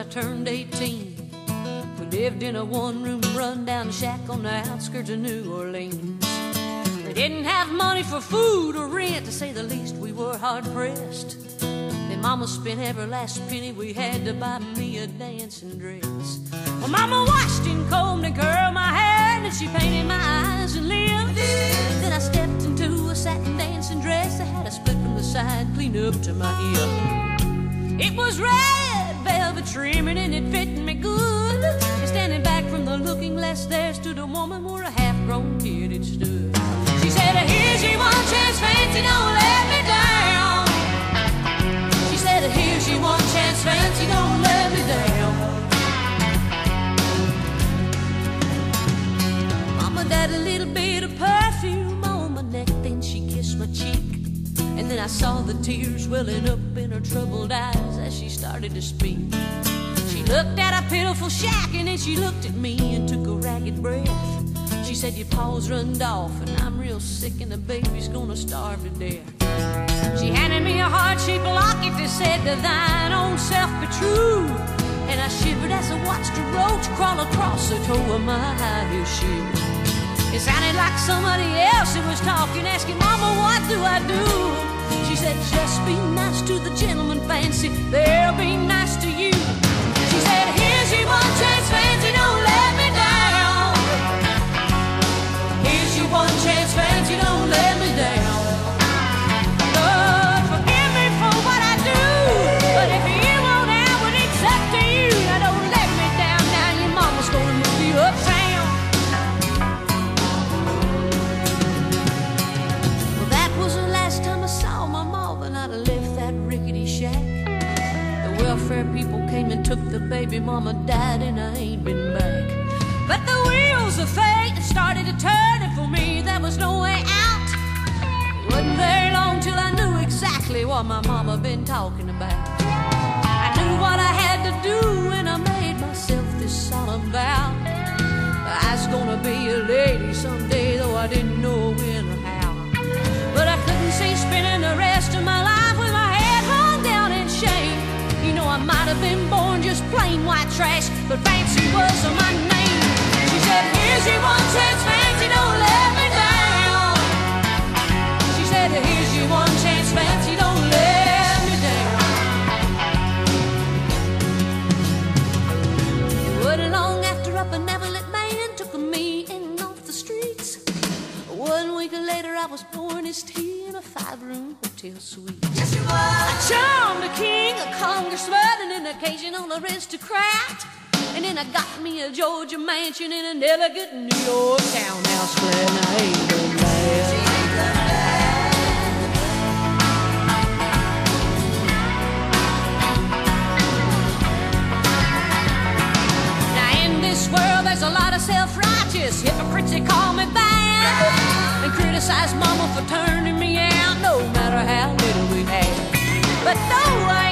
I turned 18. We lived in a one-room run-down shack on the outskirts of New Orleans. We didn't have money for food or rent, to say the least. We were hard-pressed. Then Mama spent every last penny we had to buy me a dancing dress. Well, Mama washed and combed and curled my hair, and then she painted my eyes and lips. Then I stepped into a satin dancing dress that had a split from the side clean up to my hip. It was red velvet trimming and it fit me good. And standing back from the looking glass there stood a woman where a half-grown kid had stood. She said, here's your one chance, fancy, don't let me down. She said, here's your one chance, fancy, don't let me down. Mama died a little bit of perfume on my neck, then she kissed my cheek. And then I saw the tears welling up in her troubled eyes as she started to speak. She looked at a pitiful shack and then she looked at me and took a ragged breath. She said, your paws runned off and I'm real sick and the baby's gonna starve to death. She handed me a heart-shaped locket that said, to thine own self be true. And I shivered as I watched a roach crawl across the toe of my high-heel shoe. It sounded like somebody else that was talking, asking, Mama, what do I do? She said, just be nice to the gentleman, fancy, they'll be nice to you. She said, here's your one chance, fancy, don't let me down. Here's your one chance, fancy, don't let me down. Lord, forgive me for what I do, but if you want out, well, it's up to you. Now don't let me down, now your mama's gonna move you uptown. Welfare people came and took the baby, Mama died and I ain't been back. But the wheels of fate started to turn, and for me there was no way out. It wasn't very long till I knew exactly what my mama been talking about. I knew what I had to do and I made myself this solemn vow. I was gonna be a lady someday, though I didn't know when or how. But I couldn't see spending the rest of my life with my head hung down in shame. You know, I might have been born just plain white trash, but fancy was my name. She said, here's your one chance, fancy, don't let me down. She said, here's your one chance, fancy, don't let me down. It wasn't long after a benevolent man took me in off the streets. 1 week later I was pouring his tea in a 5-room hotel suite. Yes, you were. I charmed a king, a congressman, and an occasional aristocrat. And then I got me a Georgia mansion in an elegant New York townhouse flat. And I ain't done bad. Now in this world there's a lot of self-righteous hypocrites that call me bad and criticize Mama for turning me out, no matter how little we had. But though I